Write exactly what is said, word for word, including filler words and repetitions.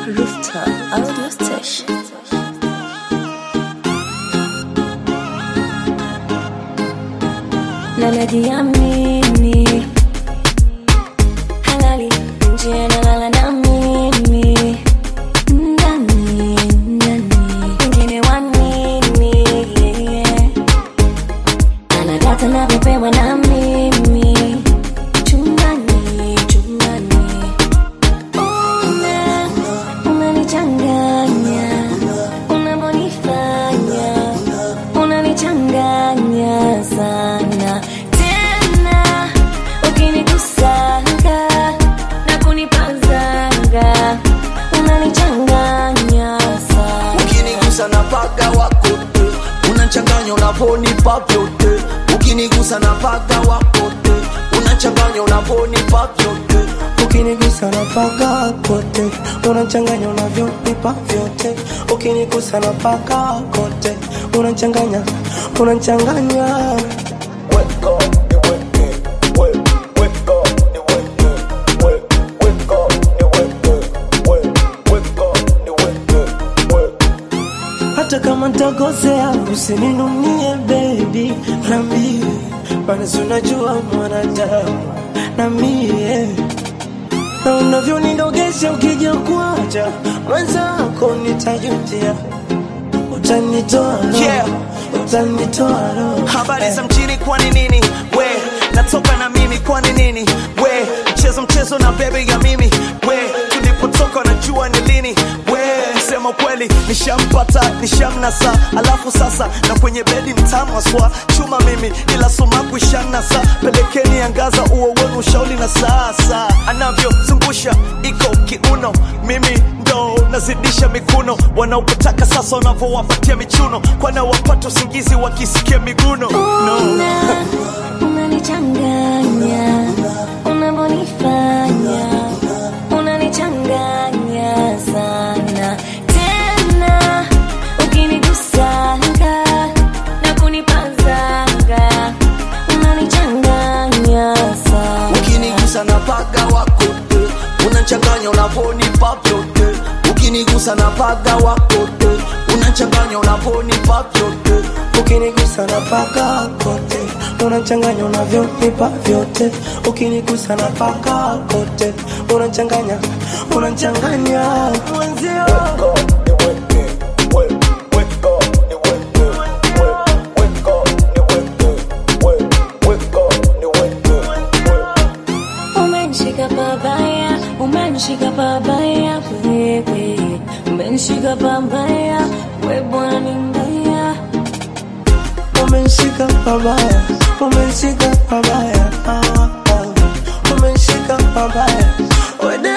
Rooftop Audio Station. Na najiamini halali nje nalala na mimi ndani ndani wengine wanini yeah. Anadata na pepewa na mimi chumbani chumbani una unanichanganya unabonifanya unanichanganya sana tena ukinikusanga na kunipazanga unanichanganya sana ukinigusa na paga wako unachanganya unavonipa vyote ukinigusa na paga wako unachanganya unavonipa vyote ukinigusa na paga kote unachanganya unavyonipa vyote ukinigusa na paga kote unachanganya unachanganya hata kama ntakosea usininunie baby nambie bana unajua mwanadamu na mie na unavyonidogesha ukija kuacha mwenzako nitajutia utanitoa yeah. utanitoa roho habari za mjini kwani nini we natoka na mimi kwani nini we mchezo mchezo na bebe ya mimi we tulipotoka najua ni lini we sema kweli nishampata nishamnasa alafu sasa na kwenye bedi mtamu aswa chuma mimi ila sumaku ishanasa pelekeni angaza uo wenu ushauli na sasa anavyozungusha iko kiuno mimi ndo nazidisha mikuno wanaopotaka sasa wanavyowapatia michuno kwana wapata usingizi wakisikia miguno no. Una, unanichanganya unabonifanya unanichanganya sana tena ukinigusanga na kunipazanga unanichanganya sana ukinigusa na paga wako unachanganya unavonipa vyote ukinigusa na paga wako unachanganya unavonipa vyote ukinigusa na paga kote unachanganya unavyonipa vyote ukinigusa na paga kote unachanganya unachanganya mwenzio umenishika pabaya umenishika pabaya wewe umenishika pabaya wewe bwana ni mbaya umenishika pabaya umenishika pabaya ah, ah. umenishika pabaya wewe